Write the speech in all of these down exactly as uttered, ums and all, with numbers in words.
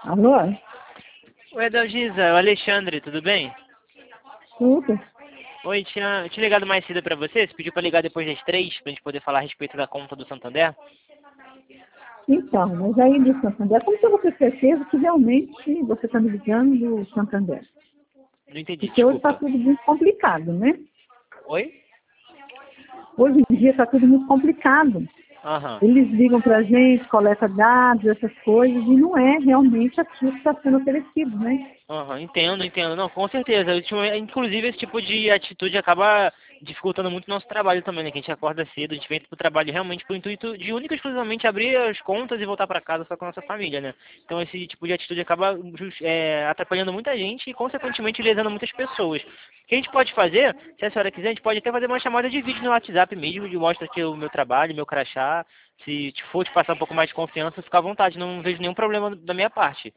Alô? Oi, Adalgisa, é o Alexandre, tudo bem? Tudo? Oi, tinha, tinha ligado mais cedo pra você, você pediu pra ligar depois das três, pra gente poder falar a respeito da conta do Santander? Então, mas aí do Santander, como que eu vou ter certeza que realmente você está me ligando do Santander? Não entendi, Porque hoje está desculpa. tudo muito complicado, né? Oi? Hoje em dia está tudo muito complicado. Aham. Eles ligam para a gente, coleta dados, essas coisas, e não é realmente aquilo que está sendo oferecido, né? Aham, entendo, entendo. Não, com certeza. Eu tinha- Inclusive, esse tipo de atitude acaba dificultando muito o nosso trabalho também, né? Que a gente acorda cedo, a gente vem pro trabalho realmente com o intuito de única e exclusivamente abrir as contas e voltar para casa só com a nossa família, né? Então, esse tipo de atitude acaba jus- é, atrapalhando muita gente e, consequentemente, lesando muitas pessoas. O que a gente pode fazer, se a senhora quiser, a gente pode até fazer uma chamada de vídeo no WhatsApp mesmo, de mostra aqui o meu trabalho, meu crachá. Se te for te passar um pouco mais de confiança, fica à vontade, não vejo nenhum problema da minha parte.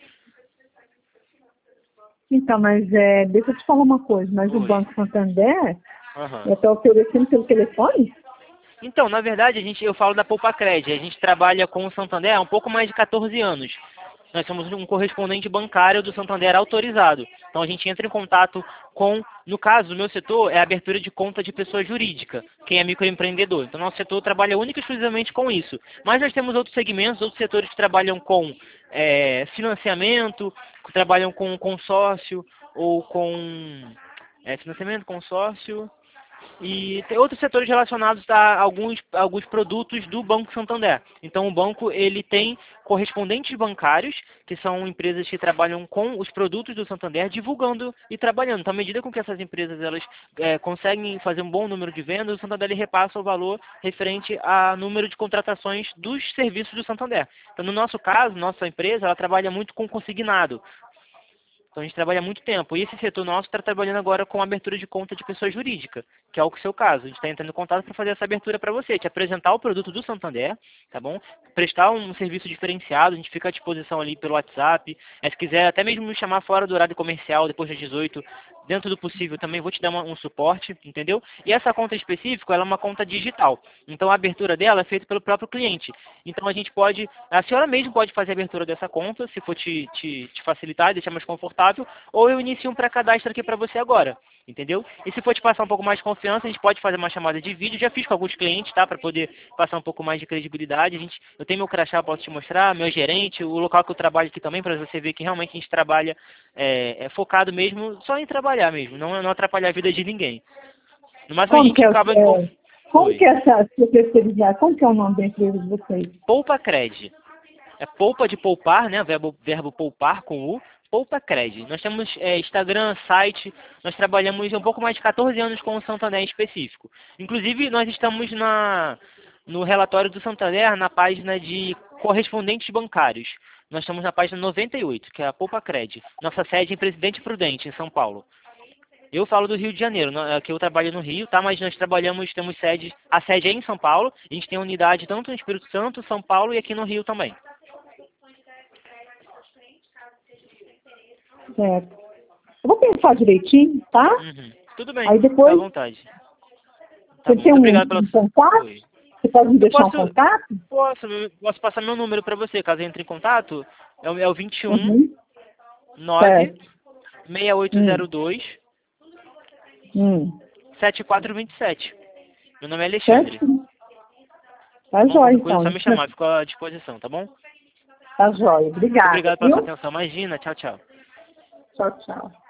Então, mas é, deixa eu te falar uma coisa, mas o Oi. Banco Santander Aham. está oferecendo pelo telefone? Então, na verdade, a gente, eu falo da Poupa Cred. A gente trabalha com o Santander há um pouco mais de quatorze anos. Nós somos um correspondente bancário do Santander autorizado. Então, a gente entra em contato com, no caso, do meu setor, é a abertura de conta de pessoa jurídica, quem é microempreendedor. Então, nosso setor trabalha única e exclusivamente com isso. Mas nós temos outros segmentos, outros setores que trabalham com é, financiamento, que trabalham com consórcio ou com é, financiamento, consórcio. E tem outros setores relacionados a alguns, alguns produtos do Banco Santander. Então, o banco ele tem correspondentes bancários, que são empresas que trabalham com os produtos do Santander, divulgando e trabalhando. Então, à medida com que essas empresas elas é, conseguem fazer um bom número de vendas, o Santander ele repassa o valor referente a número de contratações dos serviços do Santander. Então, no nosso caso, nossa empresa ela trabalha muito com consignado. Então a gente trabalha há muito tempo. E esse setor nosso está trabalhando agora com abertura de conta de pessoa jurídica, que é o seu caso. A gente está entrando em contato para fazer essa abertura para você, te apresentar o produto do Santander, tá bom? Prestar um serviço diferenciado, a gente fica à disposição ali pelo WhatsApp. É, se quiser até mesmo me chamar fora do horário comercial, depois das dezoito, dentro do possível também vou te dar uma, um suporte, entendeu? E essa conta específica, ela é uma conta digital. Então a abertura dela é feita pelo próprio cliente. Então a gente pode, a senhora mesmo pode fazer a abertura dessa conta, se for te, te, te facilitar e deixar mais confortável, ou eu inicio um pré-cadastro aqui para você agora, entendeu? E se for te passar um pouco mais de confiança, a gente pode fazer uma chamada de vídeo, já fiz com alguns clientes, tá? Para poder passar um pouco mais de credibilidade. A gente, eu tenho meu crachá, posso te mostrar, meu gerente, o local que eu trabalho aqui também, para você ver que realmente a gente trabalha é, é focado mesmo, só em trabalhar mesmo, não, não atrapalhar a vida de ninguém. No máximo a Como que gente é, acaba em conf... é, como Oi. que é essa, se eu terceirizar, como que é o nome da empresa de vocês? Poupa Cred. É poupa de poupar, né? Verbo, verbo poupar com U. Poupa Cred. Nós temos é, Instagram, site. Nós trabalhamos há um pouco mais de quatorze anos com o Santander em específico. Inclusive, nós estamos na, no relatório do Santander, na página de correspondentes bancários. Nós estamos na página noventa e oito, que é a Poupa Cred. Nossa sede é em Presidente Prudente, em São Paulo. Eu falo do Rio de Janeiro, né, que eu trabalho no Rio, tá? Mas nós trabalhamos, temos sede, a sede é em São Paulo, a gente tem unidade tanto no Espírito Santo, São Paulo e aqui no Rio também. Certo. Eu vou pensar direitinho, tá? Uhum. Tudo bem, Aí fica à depois, vontade. Tá você bom, tem muito um, obrigado pela... um contato? Oi. Você pode me Eu deixar um posso, contato? posso, posso passar meu número para você, caso entre em contato. É o, é o vinte e um, Uhum. nove, Certo. seis oito Hum. zero dois, Hum. sete quatro dois sete. Meu nome é Alexandre, Certo? tá Tá bom? jóia, Qualquer coisa é então. só me chamar, fico à disposição, tá bom? Tá jóia. Muito Obrigada, obrigado pela sua viu? atenção. Imagina, tchau, tchau. Tchau, tchau.